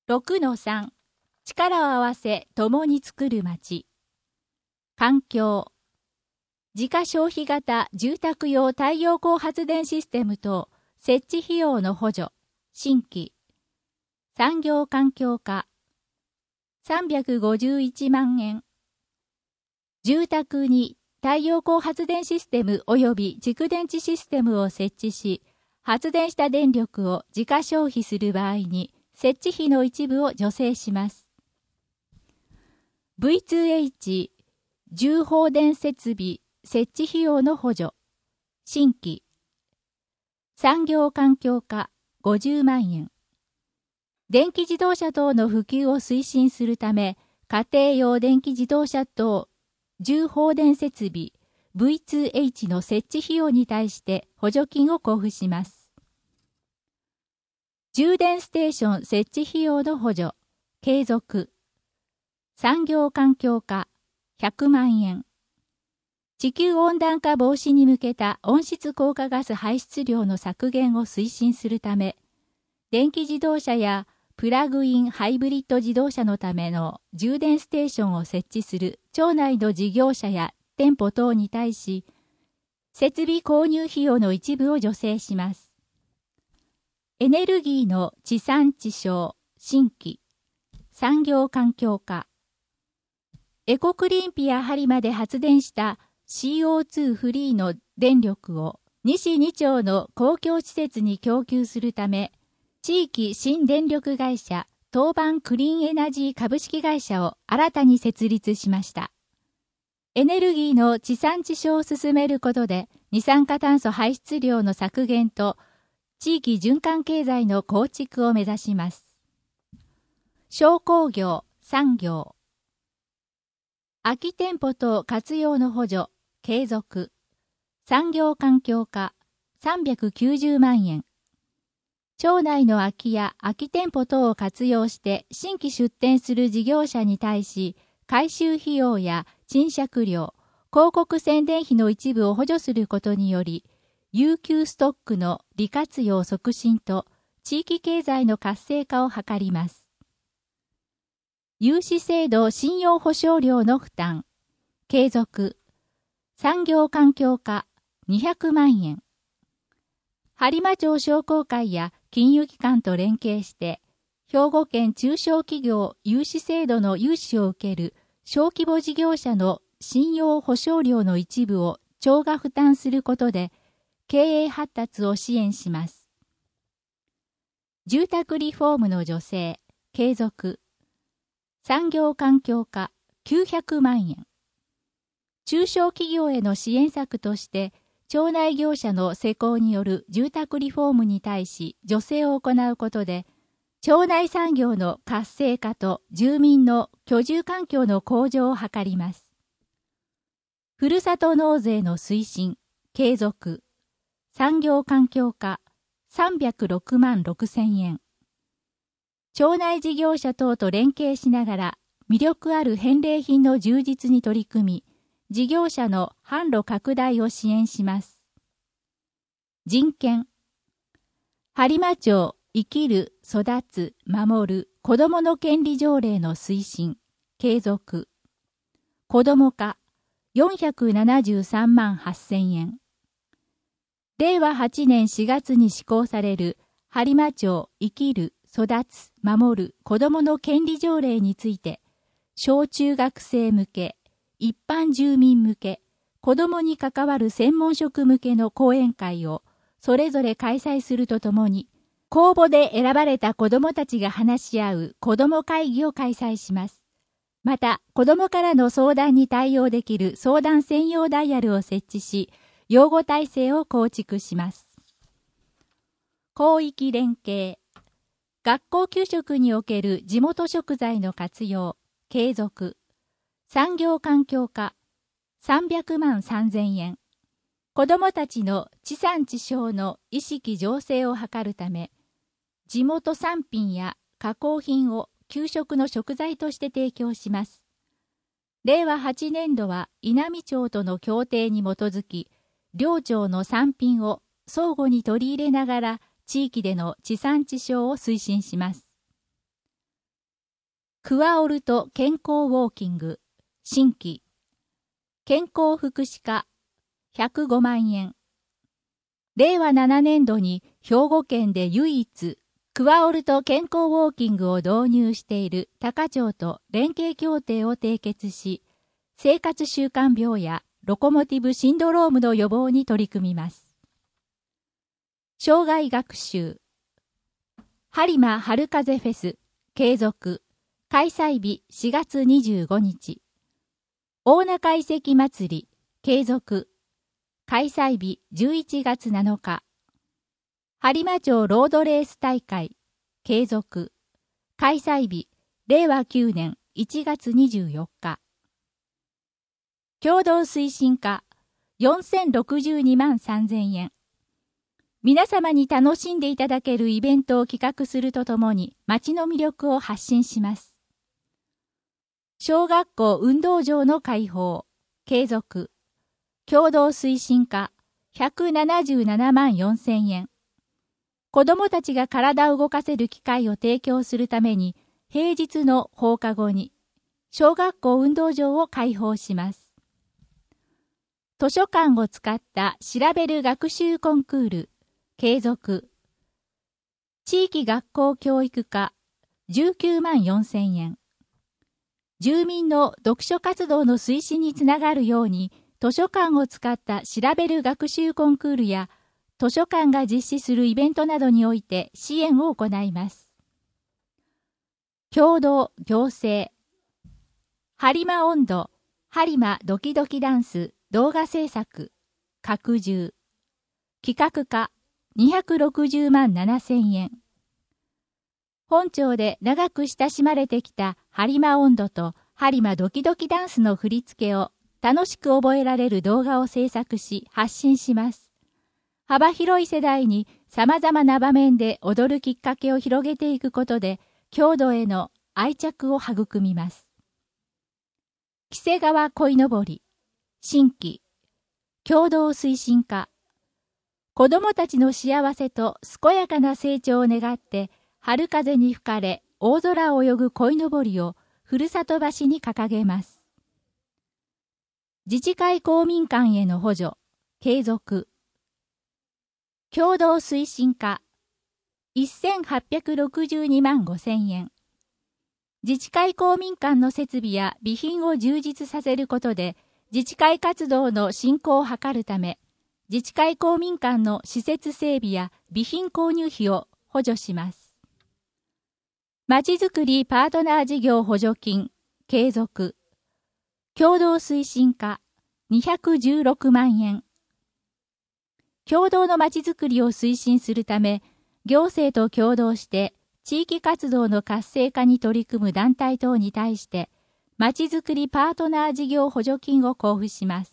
6-3 力を合わせ共に作る町。環境。自家消費型住宅用太陽光発電システム等設置費用の補助。新規。産業環境課。351万円。住宅に太陽光発電システム及び蓄電池システムを設置し、発電した電力を自家消費する場合に、設置費の一部を助成します。V2H 重放電設備設置費用の補助。新規。産業環境課50万円。電気自動車等の普及を推進するため、家庭用電気自動車等重放電設備 V2H の設置費用に対して補助金を交付します。充電ステーション設置費用の補助。継続。産業環境課100万円。地球温暖化防止に向けた温室効果ガス排出量の削減を推進するため、電気自動車やプラグインハイブリッド自動車のための充電ステーションを設置する町内の事業者や店舗等に対し、設備購入費用の一部を助成します。エネルギーの地産地消、新規。産業環境課。エコクリーンピア播磨で発電した CO2 フリーの電力を西2町の公共施設に供給するため、地域新電力会社東板クリーンエナジー株式会社を新たに設立しました。エネルギーの地産地消を進めることで、二酸化炭素排出量の削減と地域循環経済の構築を目指します。商工業、産業。空き店舗等活用の補助、継続。産業環境課390万円。町内の空き家、空き店舗等を活用して新規出店する事業者に対し、改修費用や賃借料、広告宣伝費の一部を補助することにより、有給ストックの利活用促進と地域経済の活性化を図ります。融資制度信用保証料の負担、継続。産業環境課200万円。播磨町商工会や金融機関と連携して、兵庫県中小企業融資制度の融資を受ける小規模事業者の信用保証料の一部を町が負担することで、経営発達を支援します。住宅リフォームの助成、継続。産業環境課900万円。中小企業への支援策として、町内業者の施工による住宅リフォームに対し助成を行うことで、町内産業の活性化と住民の居住環境の向上を図ります。ふるさと納税の推進、継続。産業環境課306万6千円。町内事業者等と連携しながら魅力ある返礼品の充実に取り組み、事業者の販路拡大を支援します。人権。播磨町生きる、育つ、守る子どもの権利条例の推進、継続。子ども課473万8千円。令和8年4月に施行される播磨町生きる、育つ、守る子どもの権利条例について、小中学生向け、一般住民向け、子どもに関わる専門職向けの講演会をそれぞれ開催するとともに、公募で選ばれた子どもたちが話し合う子ども会議を開催します。また、子どもからの相談に対応できる相談専用ダイヤルを設置し、養護体制を構築します。広域連携。学校給食における地元食材の活用、継続。産業環境課300万3千円。子どもたちの地産地消の意識醸成を図るため、地元産品や加工品を給食の食材として提供します。令和8年度は稲美町との協定に基づき、両町の産品を相互に取り入れながら地域での地産地消を推進します。 クワオルト健康ウォーキング、新規。健康福祉課、105万円。令和7年度に兵庫県で唯一、クワオルト健康ウォーキングを導入している高町と連携協定を締結し、生活習慣病やロコモティブシンドロームの予防に取り組みます。生涯学習。播磨春風フェス、継続。開催日4月25日。大中遺跡祭り、継続。開催日11月7日。播磨町ロードレース大会、継続。開催日、令和9年1月24日。共同推進課、4062万3000円。皆様に楽しんでいただけるイベントを企画するとともに、町の魅力を発信します。小学校運動場の開放、継続。共同推進課、177万4000円。子どもたちが体を動かせる機会を提供するために、平日の放課後に、小学校運動場を開放します。図書館を使った調べる学習コンクール、継続。地域学校教育課、19万4000円。住民の読書活動の推進につながるように、図書館を使った調べる学習コンクールや、図書館が実施するイベントなどにおいて支援を行います。共同行政。播磨音頭、播磨ドキドキダンス動画制作、拡充。企画課、260万7000円。本町で長く親しまれてきた播磨音頭と播磨ドキドキダンスの振り付けを楽しく覚えられる動画を制作し発信します。幅広い世代に様々な場面で踊るきっかけを広げていくことで郷土への愛着を育みます。黄瀬川鯉のぼり、新規、共同推進課。子どもたちの幸せと健やかな成長を願って、春風に吹かれ、大空を泳ぐ鯉のぼりをふるさと橋に掲げます。自治会公民館への補助、継続。共同推進課、1862万5000円。自治会公民館の設備や備品を充実させることで、自治会活動の振興を図るため、自治会公民館の施設整備や備品購入費を補助します。まちづくりパートナー事業補助金、継続。共同推進課、216万円。共同のまちづくりを推進するため、行政と共同して地域活動の活性化に取り組む団体等に対して、まちづくりパートナー事業補助金を交付します。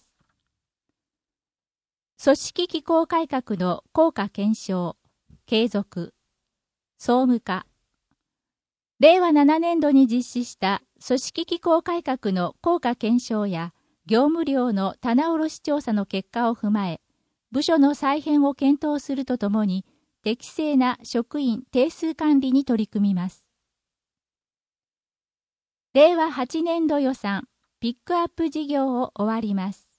組織機構改革の効果検証、継続。総務課。令和7年度に実施した組織機構改革の効果検証や業務量の棚卸調査の結果を踏まえ、部署の再編を検討するとともに、適正な職員定数管理に取り組みます。令和8年度予算、ピックアップ事業を終わります。